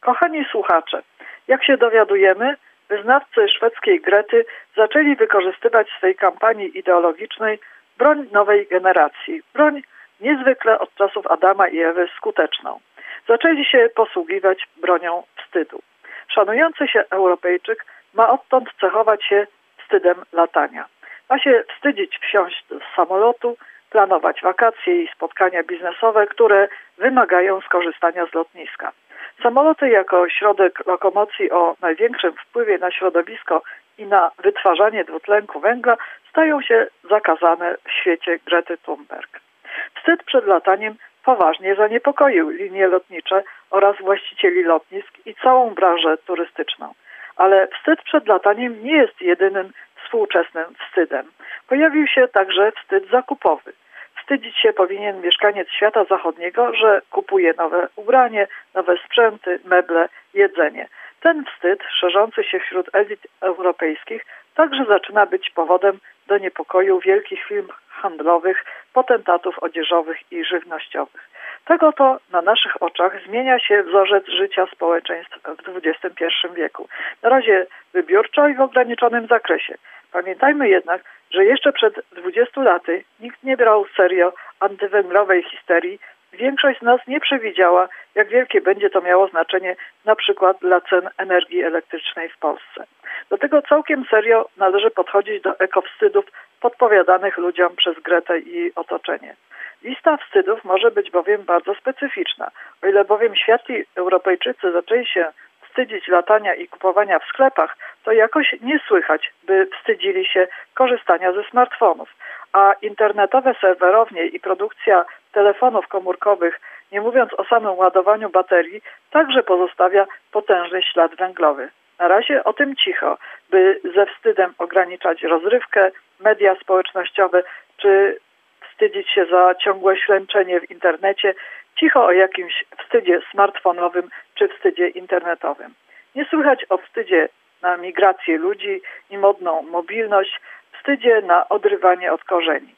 Kochani słuchacze, jak się dowiadujemy, wyznawcy szwedzkiej Grety zaczęli wykorzystywać w swej kampanii ideologicznej broń nowej generacji. Broń niezwykle od czasów Adama i Ewy skuteczną. Zaczęli się posługiwać bronią wstydu. Szanujący się Europejczyk ma odtąd cechować się wstydem latania. Ma się wstydzić wsiąść z samolotu, planować wakacje i spotkania biznesowe, które wymagają skorzystania z lotniska. Samoloty jako środek lokomocji o największym wpływie na środowisko i na wytwarzanie dwutlenku węgla stają się zakazane w świecie Grety Thunberg. Wstyd przed lataniem poważnie zaniepokoił linie lotnicze oraz właścicieli lotnisk i całą branżę turystyczną. Ale wstyd przed lataniem nie jest jedynym współczesnym wstydem. Pojawił się także wstyd zakupowy. Wstydzić się powinien mieszkaniec świata zachodniego, że kupuje nowe ubranie, nowe sprzęty, meble, jedzenie. Ten wstyd, szerzący się wśród elit europejskich, także zaczyna być powodem do niepokoju wielkich firm handlowych, potentatów odzieżowych i żywnościowych. Tak oto na naszych oczach zmienia się wzorzec życia społeczeństw w XXI wieku. Na razie wybiórczo i w ograniczonym zakresie. Pamiętajmy jednak, że jeszcze przed 20 laty nikt nie brał serio antywęglowej histerii. Większość z nas nie przewidziała, jak wielkie będzie to miało znaczenie na przykład dla cen energii elektrycznej w Polsce. Do tego całkiem serio należy podchodzić do ekowstydów podpowiadanych ludziom przez Gretę i otoczenie. Lista wstydów może być bowiem bardzo specyficzna. O ile bowiem światli Europejczycy zaczęli się wstydzić latania i kupowania w sklepach, to jakoś nie słychać, by wstydzili się korzystania ze smartfonów. A internetowe serwerownie i produkcja telefonów komórkowych, nie mówiąc o samym ładowaniu baterii, także pozostawia potężny ślad węglowy. Na razie o tym cicho, by ze wstydem ograniczać rozrywkę, media społecznościowe, czy wstydzić się za ciągłe ślęczenie w internecie, cicho o jakimś wstydzie smartfonowym czy wstydzie internetowym. Nie słychać o wstydzie na migrację ludzi i modną mobilność, wstydzie na odrywanie od korzeni.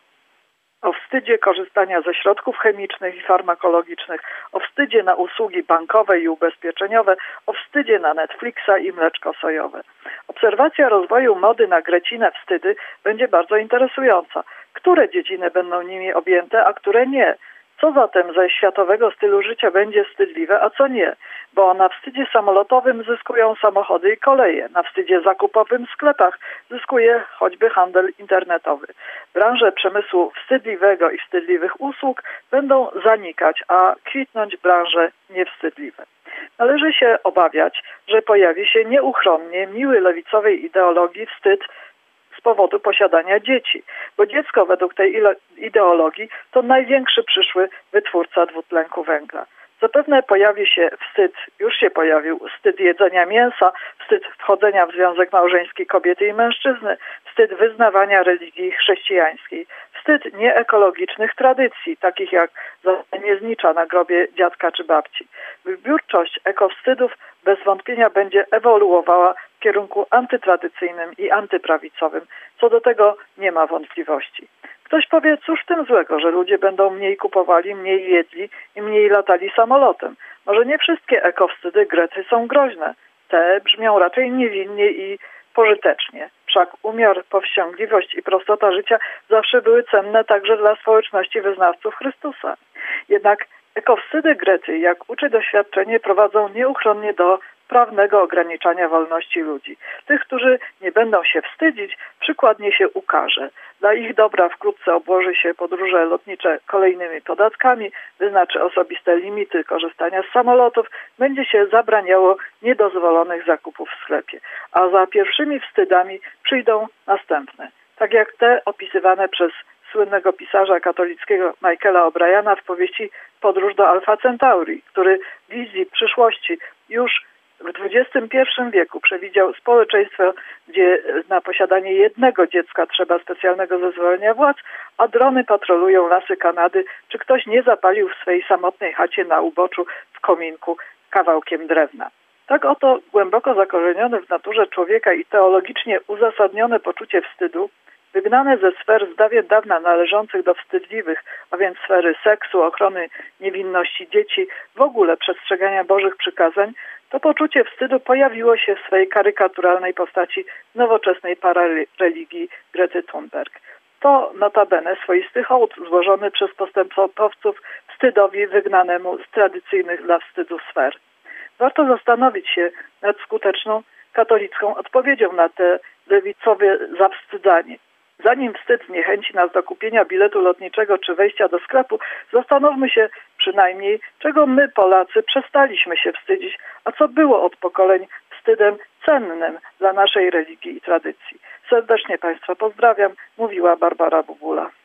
O wstydzie korzystania ze środków chemicznych i farmakologicznych, o wstydzie na usługi bankowe i ubezpieczeniowe, o wstydzie na Netflixa i mleczko sojowe. Obserwacja rozwoju mody na grecinę wstydy będzie bardzo interesująca. Które dziedziny będą nimi objęte, a które nie? Co zatem ze światowego stylu życia będzie wstydliwe, a co nie? Bo na wstydzie samolotowym zyskują samochody i koleje, na wstydzie zakupowym w sklepach zyskuje choćby handel internetowy. Branże przemysłu wstydliwego i wstydliwych usług będą zanikać, a kwitnąć branże niewstydliwe. Należy się obawiać, że pojawi się nieuchronnie miły lewicowej ideologii wstyd z powodu posiadania dzieci, bo dziecko według tej ideologii to największy przyszły wytwórca dwutlenku węgla. Zapewne pojawi się wstyd, już się pojawił, wstyd jedzenia mięsa, wstyd wchodzenia w związek małżeński kobiety i mężczyzny, wstyd wyznawania religii chrześcijańskiej, wstyd nieekologicznych tradycji, takich jak zalanie znicza na grobie dziadka czy babci. Wybiórczość ekowstydów bez wątpienia będzie ewoluowała w kierunku antytradycyjnym i antyprawicowym. Co do tego nie ma wątpliwości. Ktoś powie, cóż w tym złego, że ludzie będą mniej kupowali, mniej jedli i mniej latali samolotem. Może nie wszystkie ekowstydy Grety są groźne. Te brzmią raczej niewinnie i pożytecznie. Wszak umiar, powściągliwość i prostota życia zawsze były cenne także dla społeczności wyznawców Chrystusa. Jednak ekowstydy Grety, jak uczy doświadczenie, prowadzą nieuchronnie do prawnego ograniczania wolności ludzi. Tych, którzy nie będą się wstydzić, przykładnie się ukaże. Dla ich dobra wkrótce obłoży się podróże lotnicze kolejnymi podatkami, wyznaczy osobiste limity korzystania z samolotów, będzie się zabraniało niedozwolonych zakupów w sklepie. A za pierwszymi wstydami przyjdą następne. Tak jak te opisywane przez słynnego pisarza katolickiego Michaela O'Briana w powieści Podróż do Alfa Centauri, który w wizji przyszłości już w XXI wieku przewidział społeczeństwo, gdzie na posiadanie jednego dziecka trzeba specjalnego zezwolenia władz, a drony patrolują lasy Kanady, czy ktoś nie zapalił w swej samotnej chacie na uboczu w kominku kawałkiem drewna. Tak oto głęboko zakorzenione w naturze człowieka i teologicznie uzasadnione poczucie wstydu, wygnane ze sfer z dawien dawna należących do wstydliwych, a więc sfery seksu, ochrony niewinności dzieci, w ogóle przestrzegania Bożych przykazań, To poczucie wstydu pojawiło się w swej karykaturalnej postaci nowoczesnej parareligii Grety Thunberg. To notabene swoisty hołd złożony przez postępowców wstydowi wygnanemu z tradycyjnych dla wstydu sfer. Warto zastanowić się nad skuteczną katolicką odpowiedzią na te lewicowe zawstydzanie. Zanim wstyd zniechęci nas do kupienia biletu lotniczego czy wejścia do sklepu, zastanówmy się przynajmniej, czego my, Polacy, przestaliśmy się wstydzić, a co było od pokoleń wstydem cennym dla naszej religii i tradycji. Serdecznie Państwa pozdrawiam, mówiła Barbara Bubula.